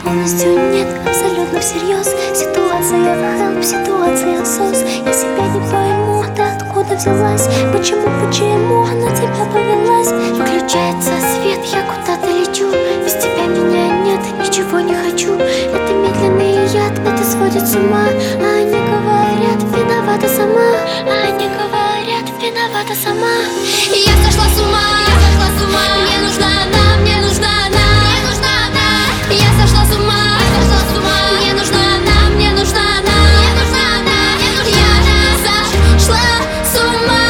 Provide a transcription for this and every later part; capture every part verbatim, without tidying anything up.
полностью нет, абсолютно всерьез. Ситуация в help, ситуация сос. Я себя не пойму, ты откуда взялась? Почему, почему на тебя повелась? Включается свет, я куда-то лечу. Без тебя меня нет, ничего не хочу. Это медленный яд, это сводит с ума. А они говорят, виновата сама. А они говорят, виновата сама. Я сошла с ума, я сошла с ума. Мне нужна она, мне нужна она, мне нужна она. Я сошла с ума, я сошла с ума. Мне нужна она, мне нужна она, мне нужна она. Я сошла с ума.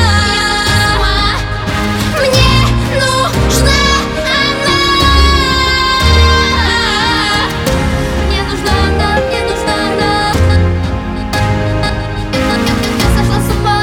Мне нужна она. Мне нужна она, мне нужна она. Я сошла с ума.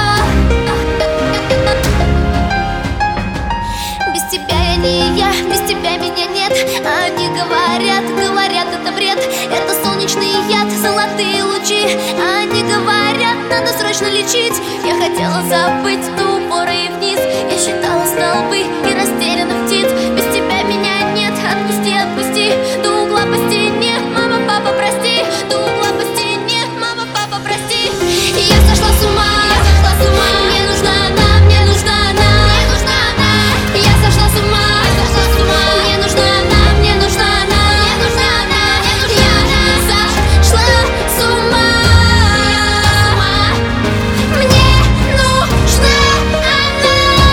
Без тебя я не я, без тебя меня нет. Они говорят, говорят, это бред. Это солнечный яд, золотые лучи. Они говорят, надо срочно лечить. Я хотела забыть до упора и вниз. Я считала столбы и растерянных птиц. Без тебя меня нет, отпусти, отпусти. До угла по стене, мама, папа, прости. До угла по стене, мама, папа, прости. Я сошла с ума, я сошла с ума. Мне нужна она, мне нужна она, мне нужна она. Я сошла с ума, я сошла с ума. Мне нужна она, мне нужна она, мне нужна она. Я сошла с ума. Мне нужна она.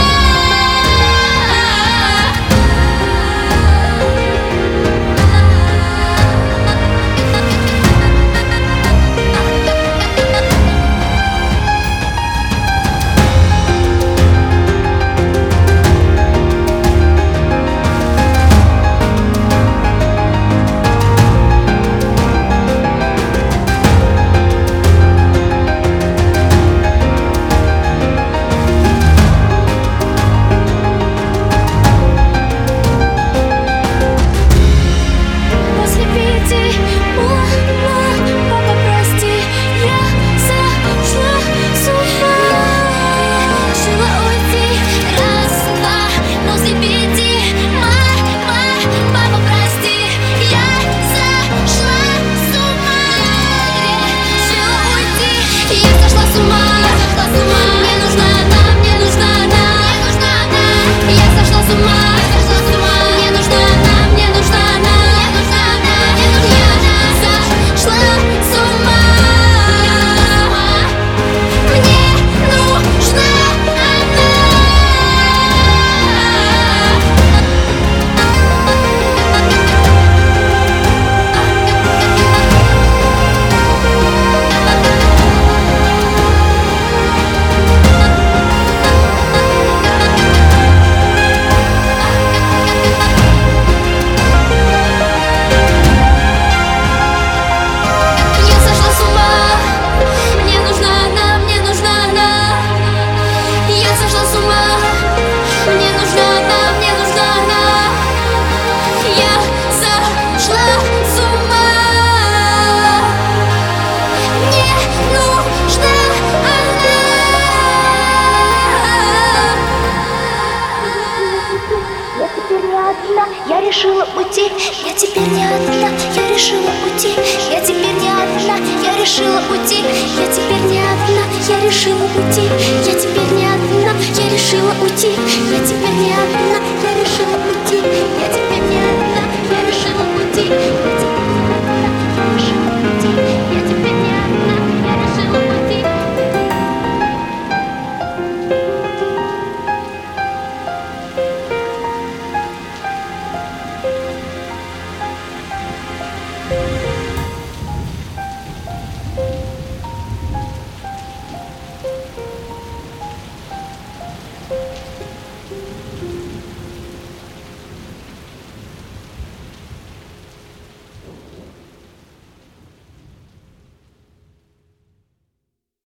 После пяти, мама, папа, прости. Я сошла с ума. Решила уйти, раз, два. После пяти, мама, папа, прости. Я сошла с ума. Решила уйти. Я сошла с ума, я сошла с ума. Мне нужна она, мне нужна она, мне нужна она. Я сошла с ума, я сошла с ума. Мне нужна она, мне нужна она, мне нужна она. Я сошла с ума. Мне нужна она. Я сошла с ума. Мне нужна она, мне нужна она. Я сошла с ума. Мне нужна она, мне нужна она. Я сошла с ума. Мне нужна она. Я теперь не одна, я решила уйти. Я теперь не одна, я решила уйти. Я теперь не одна, я решила уйти. Я теперь не одна, я решила уйти. Я теперь не одна, я решила уйти.